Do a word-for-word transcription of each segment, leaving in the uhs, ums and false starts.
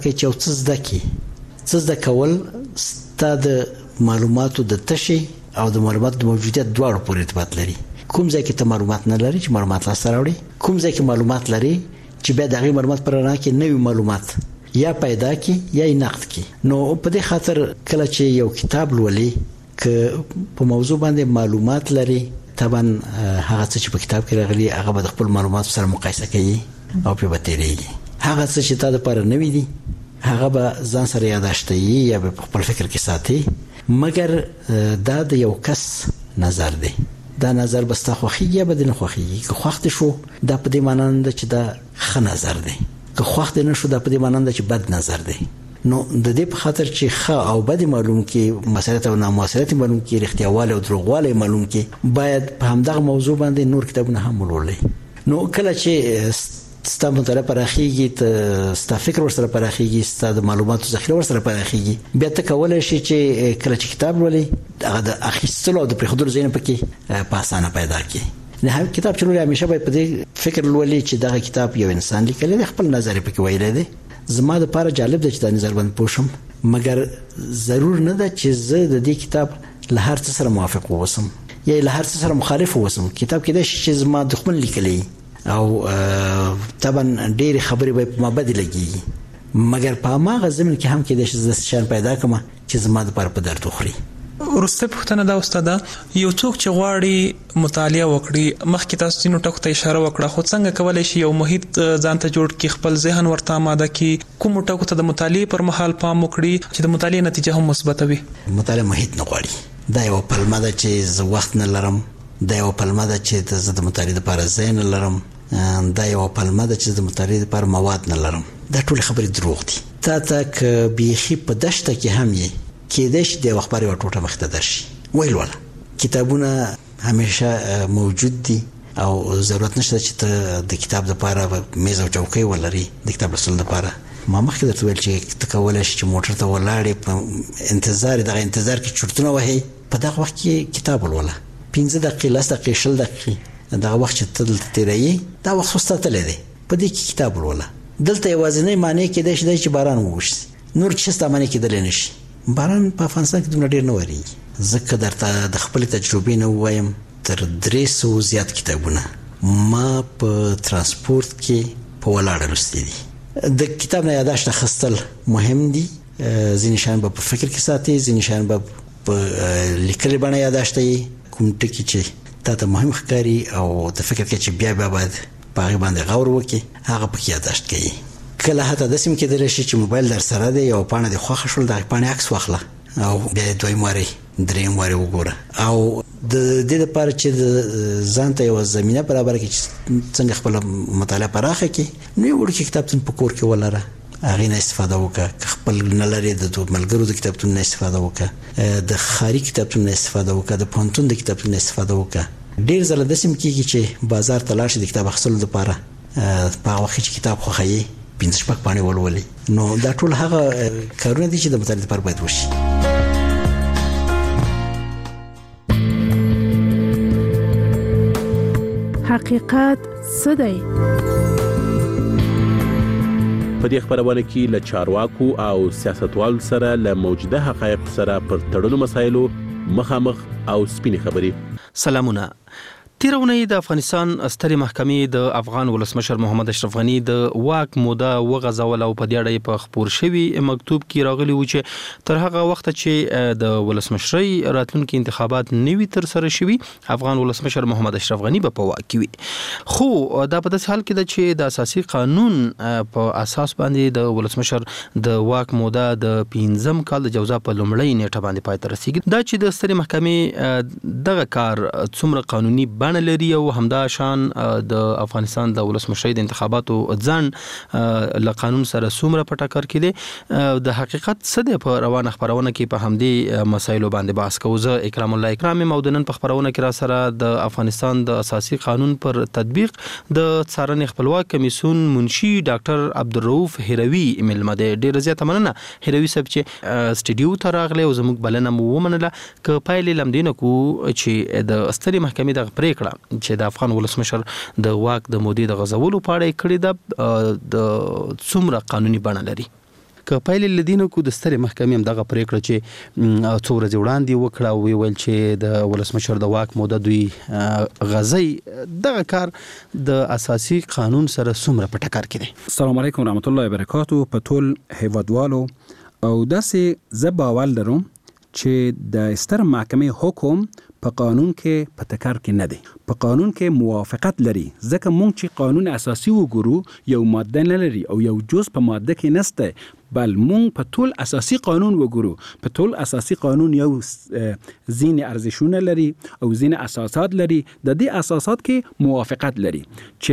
چې یو څه زده کی څه زده کول ستا د معلوماتو د تشي او د معلوماتو د موجودیت دواړو پورې ارتباط لري. کوم ځای کې ته معلومات نه لري چې معلومات لاسته راوړي، کوم ځای کې معلومات لري چې بیا دغه معلومات پر رڼا کې نوي معلومات یا پیدا کی یا یې نقد کی. نو په دې خاطر کله چې یو کتاب لولي ک په موضوع باندې معلومات لري، طبعا هغه څه چې په کتاب کې راغلي هغه به د خپل معلومات سره مقایسه کوي او په بتیریږي. هغه څه چې تا د پر نوي دي هغه به ځان سره یاداشتي یا په خپل فکر کې ساتي، مګر دا د یو کس نظر دی. دا نظر بستا خوخیږي یا بد نه خوخیږي. که خوښ شو دا په دې معنی نه چې دا ښه نظر دی، که خوښ نه شو دا په دې معنی نه چې بد نظر دی. نو د دې په خاطر چې ښه او بد معلوم کې مسایل او ناموثریت معلوم کې اختیاواله او دروغواله معلوم کې باید په همدغه موضوع باندې نور کتابونه هم ولولي. نو کله چې ستا مطالعه پراخیږي، ته ستا فکر ورسره پراخیږي، ستا د معلوماتو ذخیره ورسره پراخیږي، بیا ته کولای شي چې کله چې کتاب ولولي هغه د اخیستلو او د پرېښودلو ځای نه پکې په اسانه پیدا کړي. نه هم کتاب چې لولي همیشه باید په دې فکر لولي چې دغه کتاب یو انسان لیکلی دی، خپل نظر پکې ویلی دی. زما د لپاره جالب دی چې دا نظر باندې پوه شم، مګر ضرور نه ده چې زه د دې کتاب له هر څه سره موافق اوسم یا له هر څه سره مخالف اوسم. کتاب کې دا چې زما دښمن لیکلی او طبعا ډېر خبرې به په ما بدې لګي، مګر په هغه ځمن کې هم کې د شي شان پیدا کوم چې زما د لپاره په درد وخوري. ورسته پوښتنه دا استاده، یو څوک چې غواړي مطالعه وکړي، مخکې تاسو ځینو ټکو ته اشاره وکړه، خو څنګه کولای شي یو محیط ځان ته جوړ کړي، خپل ذهن ورته آماده کړي، کوم ټکو ته د مطالعه پر مهال پام وکړي چې د مطالعه نتیجه هم مثبت وي؟ مطالعه محیط نه غواړي. دا یو پلمه ده چې زه وخت نه لرم، دا یو پلمه ده چې زه د مطالعه لپاره ځای نه لرم، دا یو پلمه ده چې د مطالعه لپاره مواد نه لرم. دا ټول خبرې دروغ دي. تا ته که بیخي په دشته کې هم یې کېدای شي د وخت یو ټوټه مخ ته درشي. ویل ولا کتابونه همیشه موجود دي او ضرورت نشته چې ته د کتاب لپاره میز او چوکۍ ولري د کتاب لوستلو لپاره. ما مخکې درته ویل چې ته کولای شي چې موټر ته ولاړې په انتظار دغه انتظار کې چورتونه وهي، په دغه وخت کې کتاب ولوله. پنځه دقیقې لس دقیقې شل دقیقې دغه وخت چې ته دلته تېروي دا وخت خو ستا تللی دی، په دې کې کتاب ولوله. دلته یوازینۍ معنی کېدای شي چې باران ووشي، نور چې ستا معنی کېدلی نه شي. باران په افغانستان کې دومره ډېر نه ورېږي. ځکه درته د خپلې تجربې نه ووایم، تر درې سوو زیات کتابونه ما په ترانسپورت کې په ولاړه لوستي دي. د کتاب نه یاداشت اخیستل مهم دي. ځینې شیان به په فکر کې ساتي، ځینې شیان به په لیکلې بڼه یاداشت یې، کوم ټکي چې تا ته مهم ښکاري او د فکر کې چې بیا بیا باید په هغې باندې غور وکړي هغه پکې یاداشت کوي. کله حتی داسې هم کېدلی شي چې موبایل در سره دی، یو پاڼه دې خوښه شول، د هغې پاڼې عکس واخله او بیا یې دویم وارې دریم وارې وګوره. او د دې لپاره چې د ځان ته یوه زمینه برابره کړي چې څنګه خپله مطالعه پراخه کړي، نو یو وړوکی کتابتون په کور کې ولره، هغې نه استفاده وکړه. که خپل نه لرې د ملګرو د کتابتون نه استفاده وکړه، د ښاري کتابتون نه استفاده وکړه، د پوهنتون د کتابتون نه استفاده وکړه. ډېر ځله داسې هم کېږي چې بازار ته لاړ شي د کتاب اخیستلو لپاره، په هغه وخت چې کتاب خوښوي پنځه شپږ پاڼې ولولي. نو دا ټول هغه کارونه دي چې د مطالعې لپاره باید وشي. حقیقت څه دی؟ په دې خبرونه کې له چارواکو او سیاستوالو سره له موجوده حقایق سره پر تړلو مسایلو مخامخ او سپینې خبرې. سلامونه. تیرونی د افغانستان سترې محکمې د افغان ولسمشر محمد اشرف غنی د واک موده وغځول او په دې اړه په خبر شوی مکتوب کې راغلی و چې تر هغه وخت چې د ولسمشرۍ راتلونکي انتخابات نوي تر سره شوي افغان ولسمشر محمد اشرف غنی به په واک کې وي. خو دا په داسې حال کې ده چې د اساسي قانون په اساس باندې د ولسمشر د واک موده د پنځم کال د جوزا په لومړۍ نیټه باندې پای ته رسیږي. دا چې د سترې محکمې دغه کار څومره قانوني لري او همدا شان د افغانستان د ولسمشرۍ د انتخاباتو ځان له قانون سره څومره په ټکر کې دی، د حقیقت څه دی په روانه خبرونه کې په همدې مسایلو باندې بحث کوو. زه اکرام الله اکرام یم او د نن په خبرونه کې را سره د افغانستان د اساسي قانون پر تطبیق د څارنې خپلواک کمیسیون منشي ډاکټر عبدالرؤف هروي ملمه دی. ډېره زیاته مننه هروي صاحب چې سټډیو ته راغلی او زموږ بلنه مو ومنله. که پایلې لمدې نه کړو چې د سترې محکمې دغه پرېکړه چې د افغان ولسمشر د واک د مودې د غځولو په اړه کړې ده د څومره قانوني بڼه لري؟ که پایلې لدینه کو د سترې محکمې هم دغه پریکړه چې څو ورځې وړاندې وکړه او ویل چې د ولسمشر د واک موده دوی غزي دغه کار د اساسي قانون سره څومره په ټکر کې دی؟ السلام علیکم ورحمت الله وبرکاتو. په ټول هیوادوالو او داسې زه باور لرم چې د ستر محکمې حکم په قانون کې په ټکر کې نه دی، په قانون کې موافقت لري، ځکه مونږ چې قانون اساسي وګورو یو ماده نه لري او یو جز په ماده کې نسته، بل مونږ په ټول اساسي قانون وګورو. په ټول اساسي قانون یو ځینې ارزښتونه لري او ځینې اساسات لري. د دې اساسات کې موافقت لري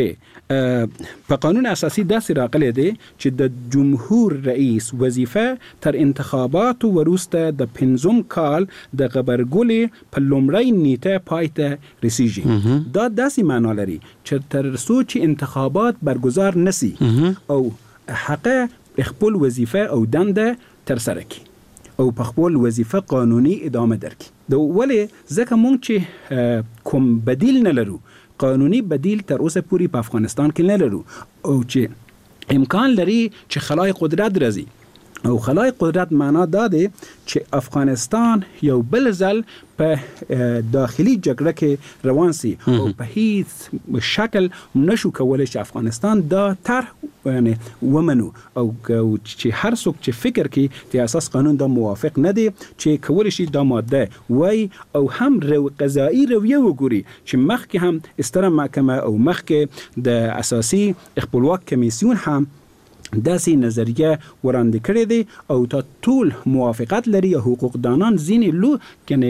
چې په قانون اساسي داسې راغلی دی چې د جمهور رئیس وظیفه تر انتخاباتو وروسته د پنځم کال د غبرګولې په لومړۍ نیټه پای ته رسیږي. دا داسې معنا لري چې تر څو چې انتخابات برگزار نسی او حق خپل وظیفه او دنده تر سره کی او په خپل وظیفه قانوني ادامه درکړي. د ولې ځکه مونږ چې کوم بدیل نه لرو، قانوني بدیل تر اوسه پوری په افغانستان کې نه لرو، او چې امکان لري چې خلای قدرت راځي. او خلای قدرت معنا دا دی چې افغانستان یو بل ځل په داخلي جګړه کې روان سي او په هیڅ شکل نشو کولای چې افغانستان دا طرح یعنی ومنو او چې هر څوک چې فکر کوي د اساس قانون دا موافق نه دی چې کولای شي دا ماده وای او هم رو قضایي رویه وګوري چې مخکې هم ستره محکمه او مخکې د اساسي خپلواک کمیسیون هم داسې نظریه وړاندې کړې دي او تا ټول موافقت لري. حقوقدانان ځینې لو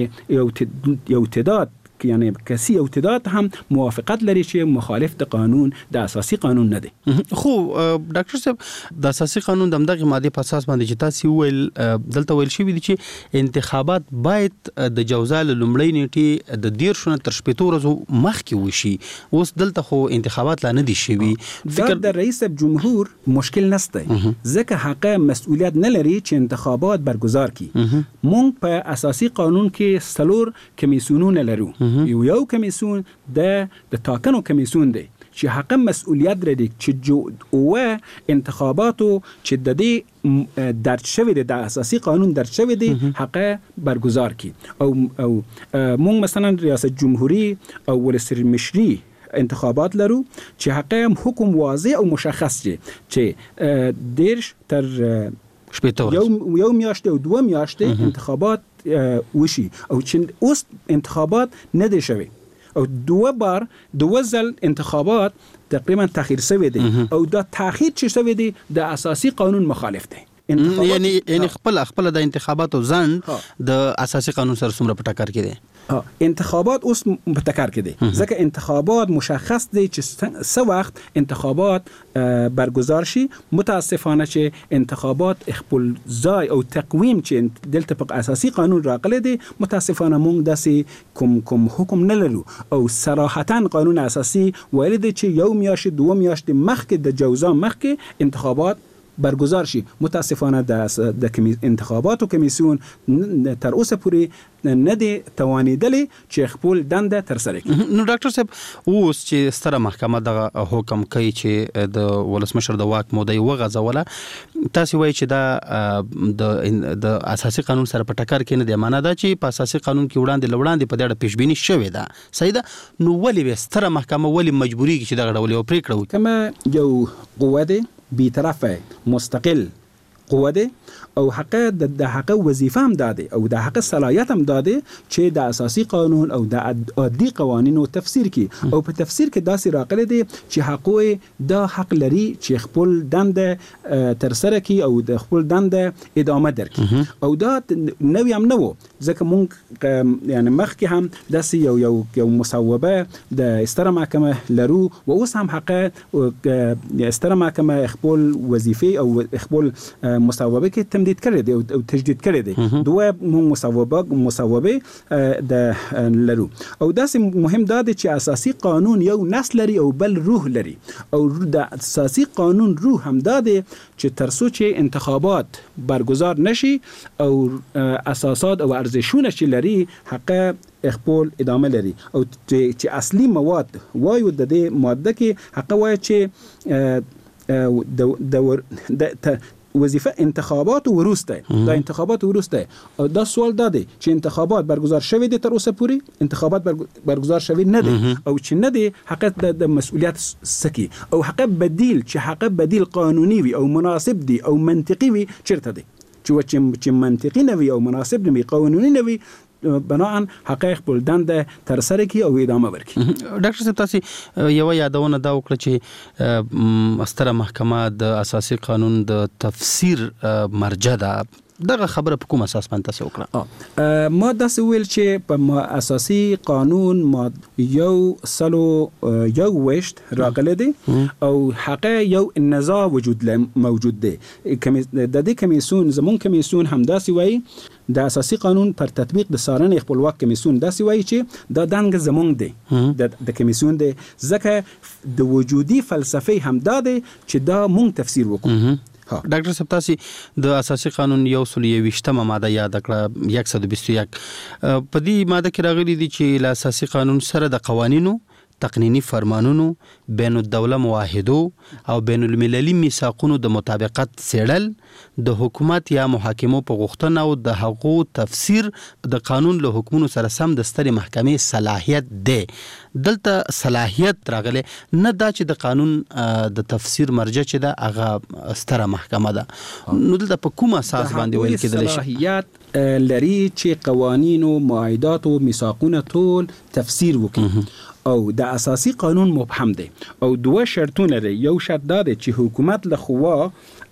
کنه یو تعداد یعنی کسی او تعداد هم موافقت لري چې مخالف د قانون د اساسي قانون نه دي. خو ډاکټر صاحب د اساسي قانون د دغه ماده په اساس باندې چې تاسو ویل دلته ویل شوی دي چې انتخابات باید د جوزال لومړی نیټه د ډیر شونه تر شپږ ورځې مخکې وشي. اوس دلته خو انتخابات لا نه دي شوی. فکر د رئیس جمهور مشکل نسته ځکه حق مسؤلیت نه لري چې انتخابات برگزار کړي. مونږ په اساسي قانون کې څلور کمیسیونونه لرو. یو یو کمیسیون د د ټاکنو کمیسیون دی چې حق مسؤلیت لري چې جو او انتخاباتو چې د دې درج شوی دی د اساسي قانون درج شوی دی حق برگزار کی. او او مونږ مثلا ریاست جمهوری او ولسمشری انتخابات لرو چې حق حکم واضح او مشخص دی چې دیرش تر شپږ یو یو میاشتې او دوه میاشتې انتخابات وشي او چې اوس انتخابات نه دي شوی او دوه بار دوه ځل انتخابات تقریبا تاخیر شوی دي او دا تاخیر چې شوی دي د اساسي قانون مخالف دی. یعنی یعنی خپل خپل د انتخاباتو ځند د اساسي قانون سره څومره په ټکر کې دي. انتخابات اوس په ټکر کې دي ځکه انتخابات مشخص دي چې څه وخت انتخابات برگزار شي. متاسفانه چې انتخابات خپل ځای او تقویم چې دلته په اساسي قانون راغلي دي متاسفانه مونږ داسې کوم کوم حکم نه لرو او صراحتا قانون اساسي ویل دي چې یو میاشت دوه میاشت مخکې د جوزا مخکې انتخابات برگزار شي. متاسفانه د د انتخاباتو کمیسیون تر اوسه پورې نه دي توانیدلی چې خپل دنده تر سره کړي. نو ډاکټر صاحب اوس چې ستره محکمه د حکم کوي چې د ولسمشر د واک موده وغځوله، تاسو وایي چې دا د د اساسي قانون سره په ټکر کې نه دی. معنا دا چې په اساسي قانون کې وړاندې لوړاندې په دې پیش بینی شوې ده. صحیح ده. نو ولې ستره محکمه ولې مجبوري چې دغه ډول یو پریکړه وکړي؟ کما یو قوه ده بی‌طرفه مستقل قوه ده او حق د حق وظیفه هم داده او د حق صلاحیت هم داده چې د اساسي قانون او د عادي قوانینو تفسیر کی او په تفسیر کې داسې راغلي دي چې حقوق د حق لري چې خپل دنده تر سره کی او د خپل دنده ادامه درکړي. او دا نوی هم نه و ځکه مونږ یعنی مخکې هم داسې یو یو یو مصوبه د ستره محکمه لرو و اوس هم حق ستره محکمه خپل وظیفه او خپل مصوبه کې تمدید کړی دی او تجدید کړی دی. دوه مصوبه مصوبه د لرو او داسې مهم دا دی چې اساسي قانون یو نسل لري او بل روح لري او د اساسي قانون روح هم دا دی چې تر څو چې انتخابات برگزار نشي او اساسات او ارزښتونه چې لري حق خپل ادامه لري او چې اصلي مواد وایو د دې ماده کې حق وایي چې د د وظیفه انتخابات وروسته دا انتخابات وروسته دا سوال داده چې انتخابات برگزار شوی دي تر اوسه پوری انتخابات برگزار شوی نه دي او چې نه دي حقیقت د مسئولیت سکی او حقیقت بدیل چې حقیقت بدیل قانوني وي او مناسب دي او منطقي وي چیرته دي چې منطقي نه وي او مناسب نه وي قانوني نه وي بناء حقایق بل دنده تر سره کی او ادامه ورکړي. ډاکټر صاحب تاسو یو یادونه دا وکړه چې ستره محکمه د اساسي قانون د تفسیر مرجع ده دغه خبره په کوم اساس باندې تاسو وکړه؟ ما داسې ویل چې په اساسي قانون ما یو سلو یو وشت راغلی دی او حقه یو نزاع وجود موجود دی. د دې کمیسیون زمون کمیسیون هم داسې وایي د اساسي قانون پر تطبیق د څارنې خپلواک کمیسیون داسې وایي چې دا دنګ زمونږ دی د کمیسیون دی ځکه د وجودي فلسفه هم دا دی چې دا مونږ تفسیر وکړو. ډاکټر صاحب تاسو د اساسي قانون یو سل یویشتمه ماده یاد کړه یک سل بیست و یک په دې ماده کې راغلي دي چې له اساسي قانون سره د قوانینو تقنینی فرمانونو بین الدوله معاهدو او بین المللي میثاقونو د مطابقت څېړل د حکومت یا محاکمو په غوښتنه او د حقوقو تفسیر د قانون له حکمونو سره سم د سترې محکمې صلاحیت دی. دلته صلاحیت راغلی نه دا چې د قانون د تفسیر مرجع چې ده هغه ستره محکمه ده. نو دلته په کوم اساس باندې ویل کېدلی شي؟ صلاحیت لري چې قوانین او معاهدات او میثاقونه ټول تفسیر وکړي او د اساسي قانون مبهم دی او دوه شرطونه لري. یو شرط دا دی چې حکومت له خوا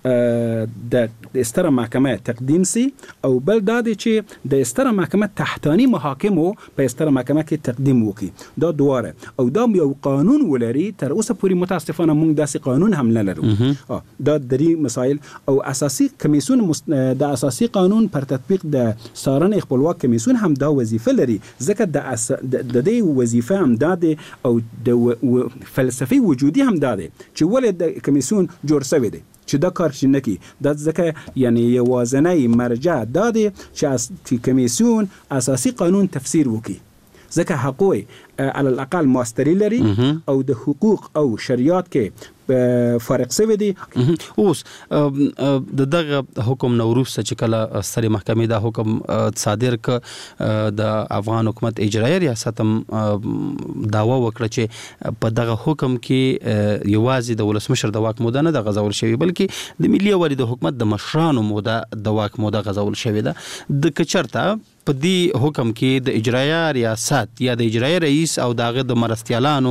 د ستره محکمه تقدیم سي او بل دا دی چې د ستره محکمه تحتانی محاکمو په ستره محکمه کې تقدیم وکړي. دا دواره او دا یو قانون ولري. تر اوسه پورې متاسفانه موږ داسې قانون هم نه لرو. دا درې مسائل او اساسي کمیسیون د اساسي قانون پر تطبیق د څارنې خپلواک کمیسیون هم دا وظیفه لري ځکه د دې وظیفه هم دا دی او د فلسفي وجودي هم دا دی چې ولې د کمیسیون جوړ شوی دی چې دا کار چې نکی دا ځکه یعنی یوازنی مرجع دا دی چې کمیسیون اساسي قانون تفسیر وکړي ځکه حقوق علی الاقل ماستری لري او د حقوق او شریعت کې فارق سوی دی. اوس د دغه حکم نوروز چې کله سترې محکمې دا حکم صادر ک د افغان حکومت اجرایي ریاست هم داوا وکړه چې په دغه حکم کې یوازې د ولسمشر د واک موده نه د غځول شوی بلکې د ملي یووالي د حکومت د مشرانو موده د واک موده غځول شوی ده. د کچرته په دې حکم کې د اجرایي ریاست یا د اجرایي رئیس او دغه د مرستیالانو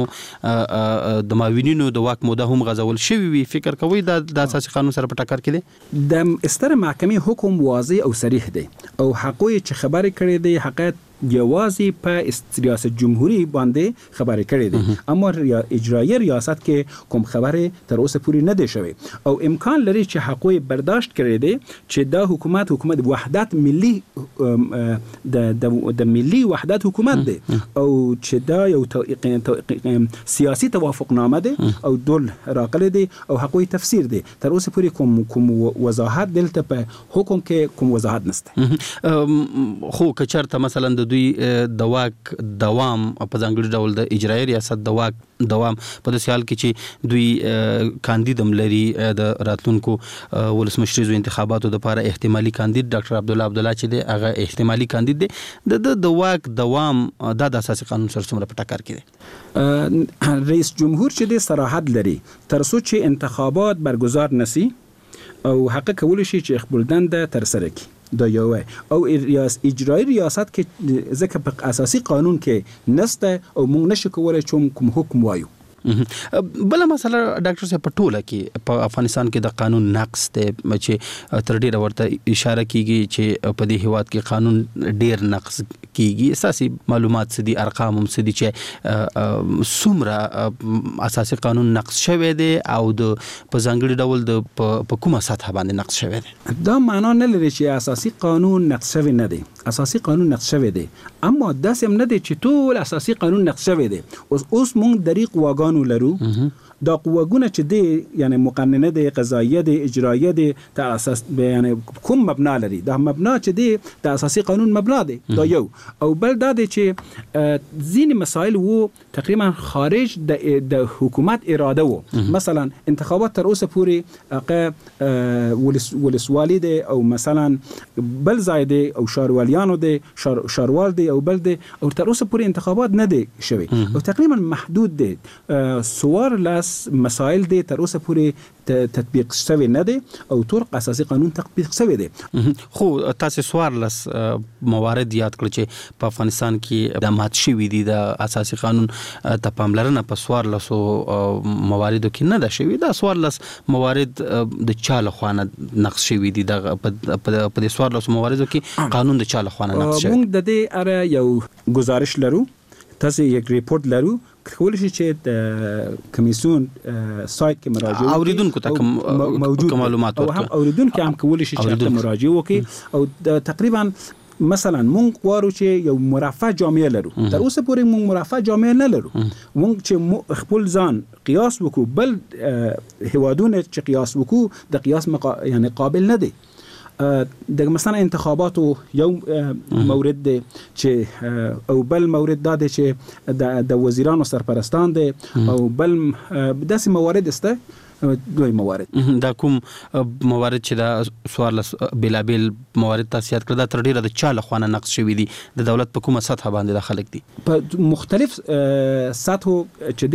د معاونینو د واک موده هم غځول شوی وي فکر کوي دا د اساسي قانون سره په ټکر کې دي؟ د ستره محکمې حکم واضح او صریح دی او حقوق چې خبرې کړې دي حقیقت یوازې په ریاست جمهوری باندې خبرې کړې دي اما اجرایي ریاست کې کوم خبره تر اوسه پوری نه دی شوی او امکان لري چې حقوق برداشت کړي دي چې دا حکومت حکومت وحدت ملي د د ملي وحدت حکومت دی او چې دا یو سیاسي توافق نامه دی او دول راغلي دي او حقوق تفسیر دي. تر اوسه پوری کوم کوم وضاحت دلته په حکم کې کوم وضاحت نشته. خو کچرته مثلا د دوی د واک دوام په ځانګړي ډول د اجرایي ریاست د واک دوام په داسې حال کې چې دوی کاندید هم لري د راتلونکو ولسمشریزو انتخاباتو لپاره احتمالي کاندید ډاکټر عبدالله عبدالله چې دی هغه احتمالي کاندید دی د د واک دوام د اساسي قانون سره څومره په ټکر کې دی؟ رئیس جمهور چې دی صراحت لري تر څو چې انتخابات برگزار نسی او حق کولی شي چې خپل دنده تر سره کړي دا یو او اجرایي ریاست کې ځکه په اساسي قانون کې نسته او موږ نشو کولای چې کوم حکم وایو. بل مسله ډاکټر صاحب په ټوله کې په افغانستان کې د قانون نقص ته چې تر ډیره ورته اشاره کیږي چې په دې هیواد کې قانون ډیر نقص کیږي. اساسي معلومات سدي ارقام هم سدي چې څومره اساسي قانون نقص شوی دی او د په ځانګړي ډول د په کومه سطح باندې نقص شوی دی؟ دا معنا نه لري چې اساسي قانون نقص شوی نه دی. اساسي قانون نقص شوی دی اما داسې هم نه دی چې ټول اساسي قانون نقص شوی دی. اوس اوس موږ دریق واګانو لرو دا قوهګونه چې دی یعنی مقننه دی، قضاییه دی، اجراییه دی، د اساس یعنی کوم مبنا لري، دا مبنا چې دی د اساسي قانون مبنا دی. دا یو او بل دا دی چې ځینې مسایل وو تقریبا خارج د د حکومت اراده وو. مثلا انتخابات تر اوسه پورې هغه ولس ولسوالي دی او مثلا بل ځای دی او شاروالیانو دی، شار شاروال دی او بل دی او تر اوسه پورې انتخابات نه دی شوی او تقریبا محدود دی. سوار لاس مسائل دی تر اوسه پورې تطبیق شوی نه دی او ټول اساسي قانون تطبیق شوی دی. خو تاسو سوار لاس موارد یاد کړ چې په افغانستان کې د مات شوی دي د اساسي قانون ته پاملرنه په سوار لاسو مواردو کې نه ده شوی. دا سوار لاس موارد د چاله خوانه نقص شوی دي د په سوار لاسو مواردو کې قانون د چاله خوانه نقص شوی. موږ د دې اره یو گزارش لرو، تاسو یک ریپورت لرو، کول شي چې د کمیسیون سایت کې مراجعه اوریدونکو ته موجود معلومات او هم اوریدونکو هم کول شي چې مراجعه وکړي او تقریبا مثلا مونږ غواړو چې یو مرفه جامعه لرو. تر اوسه پورې مونږ مرفه جامعه نه لرو. مونږ چې خپل ځان قیاس وکړو بل هوادونه چې قیاس وکړو د قیاس مقا... یعنی قابل نه دی. د مثلا انتخاباتو یو مورد دی چې او بل مورد دا دی چې د وزیرانو سرپرستان دی او بل داسې موارد استه دوی موارد. دا کوم موارد چې دا سوارلس بلابل موارد تاسو یاد کړل دا تر ډیره د چاله خوانه نقص شوی دي، د دولت په کومه سطح باندې د خلک دي په مختلف سطحو چې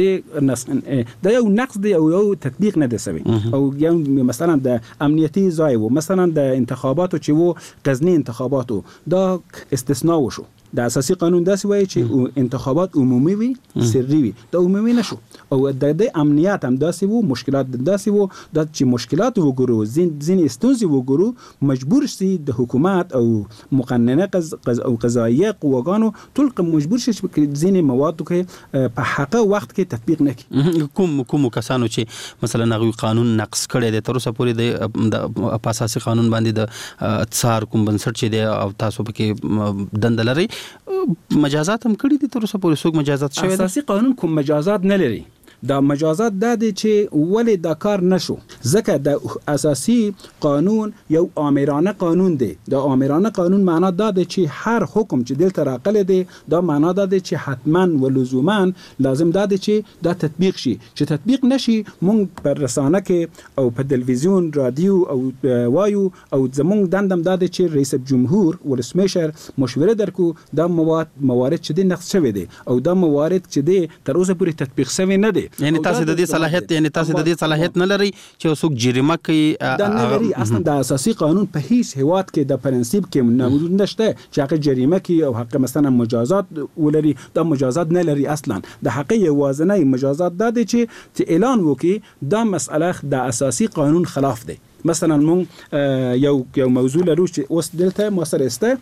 دی دا یو نقص دی او یو تطبیق نه دی سوی او یو مثلا د امنیتي ځای وو، مثلا د انتخاباتو چې وو غزنی انتخاباتو دا استثناء وشو. د اساسي قانون داسې وایي چې انتخابات عمومي وي، سري وي، دا عمومي نشو او د دې امنیت هم داسې وو، مشکلات داسې وو د چې مشکلات وګورو زین زین استونزي وګورو مجبور شي د حکومت او مقننه قز او قضاییه قواګانو ټول مجبور شي چې زین مواد کې په حقه وخت کې تطبیق نکړي. کوم کوم کسانو چې مثلا هغه قانون نقض کړي د تر اوسه پورې د اساسي قانون باندې د څار کوم بنسټ چې دی او تاسو پکې دند لري مجازات هم کړی دي تر اوسه پورې څوک مجازات شوی دی؟ اساسي قانون کوم مجازات نه لري. دا مجازات دا دی چې ولې دا کار نشو ځکه د اساسي قانون یو آمرانه قانون دی. د آمرانه قانون معنا دا دی چې هر حکم چې دلته راغلی دی دا معنا دا دی چې حتما و لزوما لازم دا دی چې دا تطبیق شي. چې تطبیق نشي مونږ پر رسانه کې او په تلویزیون رادیو او وایو او زمونږ دندم دا دی چې رئیس جمهور ولسمشر مشوره درکو دا مواد موارد چې دی نقض شوی دی او دا موارد چې دی تر اوسه پورې تطبیق شوی نه دی. یعنی تاسو د دې صلاحیت یعنی تاسو د دې صلاحیت نه لري چې څوک جریمه کوي؟ دا نه لري. اصلا د اساسي قانون په هیڅ هیواد کې د پرنسيپ کې موجود نشته چې هغه جریمه کوي او حق مثلا مجازات ولري. دا مجازات نه لري اصلا. د حق یوازنی مجازات دا دی چې اعلان وکي دا مسأله د اساسي قانون خلاف دی. مثلا مون یو یو موضوع لرو چې اوس دلته موثر استه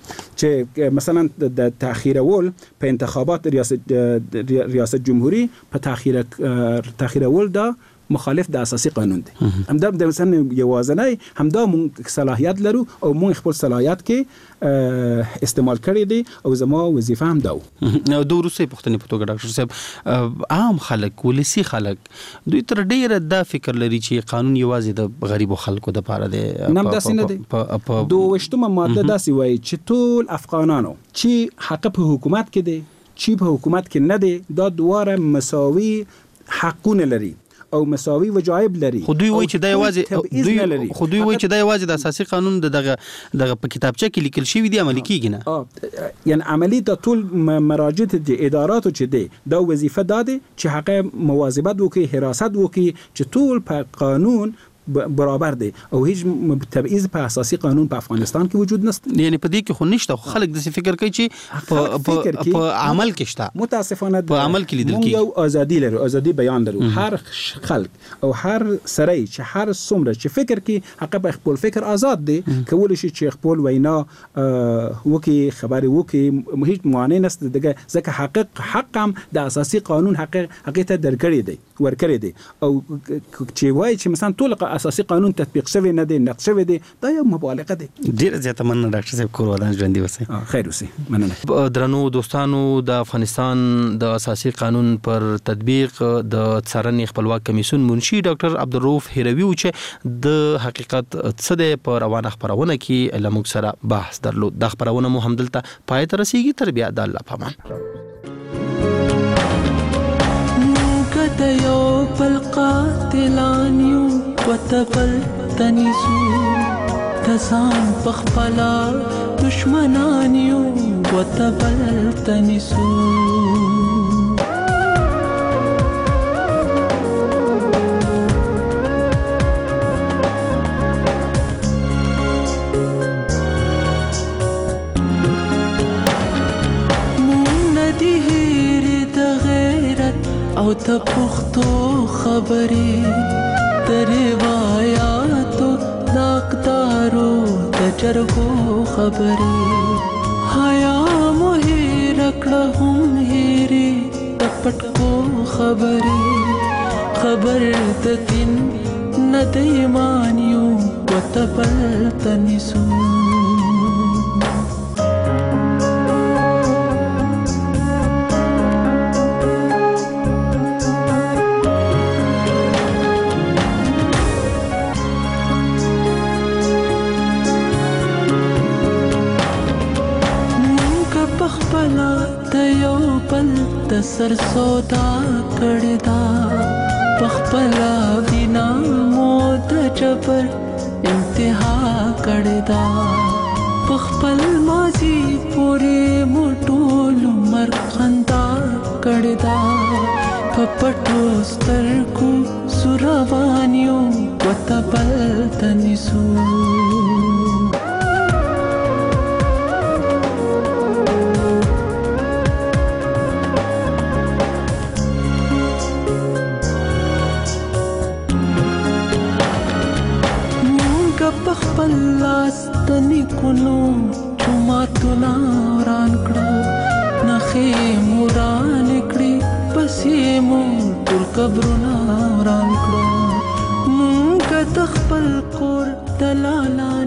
چې مثلا د تاخير اول په انتخابات ریاست ریاست جمهوری په تاخير تاخير اول دا مخالف د اساسي قانون دی. همدا د مثلا یوازنی همدا مون صلاحیت لرو او مون خپل صلاحیت کې استعمال کړی دی او زما وظیفه هم دا و. نو د روسي پښتنې په توګه ډاکټر صاحب عام خلک ولسی خلک دوی تر ډیره دا فکر لري چې قانون یوازې د غریبو خلکو د پاره دی. نم داسې نه دی. دوه ماده داسې وایي چې ټول افغانانو چې حق په حکومت کې دی چې په حکومت کې نه دی دا دواره مساوي حقونه لري او مساوي وجایب لري. خو دوی وایي چې دا یوازې دوی خو دوی وایي چې دا یوازې د اساسي قانون دغه دغه په کتابچه کې لیکل شوی دی عملي کیږي نه. اه یعنی عملي د ټول مراجع د اداراتو چې دی دا وظیفه داده چې حق مواظبت وکړي، حراست وکړي چې ټول په قانون برابر دی او هیڅ تبعیض په اساسي قانون په افغانستان کې وجود نشته. یعنی په دې کې خو نشته. خلک د فکر کوي چې په عمل کې شته. متاسفانه په عمل کې لیدل کیږي. یو ازادي لرو، ازادي بیان لرو. هر خلک او هر سړی چې هر څومره چې فکر کوي حق په خپل فکر آزاد دی، کول شي چې خپل وینا وکي خبري وکي هیڅ معنی نشته دغه ځکه حق حق هم د اساسي قانون حق حقیقت درکړي دی ورکړي دی او چې وایي چې مثلا ټول اساسي قانون تطبیق شوی نه دی، نقض شوی دی، دا یو مبالغه دی. ډیر زیاته مننه ډاکټر صاحب، کور ودان ژوندي اوسئ. خیر اوسئ. مننه. درنو دوستانو، د افغانستان د اساسي قانون پر تطبیق د څارنې خپلواک کمیسیون منشي ډاکټر عبدالرؤف هروي و چې د حقیقت څه دی په روانه خبرونه کې لموږ سره بحث درلود. د خبرونه مو همدلته پای ته رسیږي. تر بیا د الله پامان. د یو بل قاتلان یو وتبل تنیسو، د ځان په خپله دشمنان یو وتبل تنیسو. او د پښتو خبرې د روایاتو د اقدارو د جرګو خبرې، حیا مو هېره کړه هم هېرې د پټکو خبرې. خبر د دین نه د ایمان یو ورته بل ته نیسو. د سر سودا کړی دا پخپلا وینا مو د جبر انتها کړی دا، پخپل ماضی پورې مو ټول عمر خندا کړی دا. په پټو سترګو سوروان یو ورته بل ته نیسو. پخپل لاس د نیکونو جوماتونه وران کړه، نښې مو وران کړې، پسې مو ټول قبرونه وران کړه. مونږ د خپل کور دلالان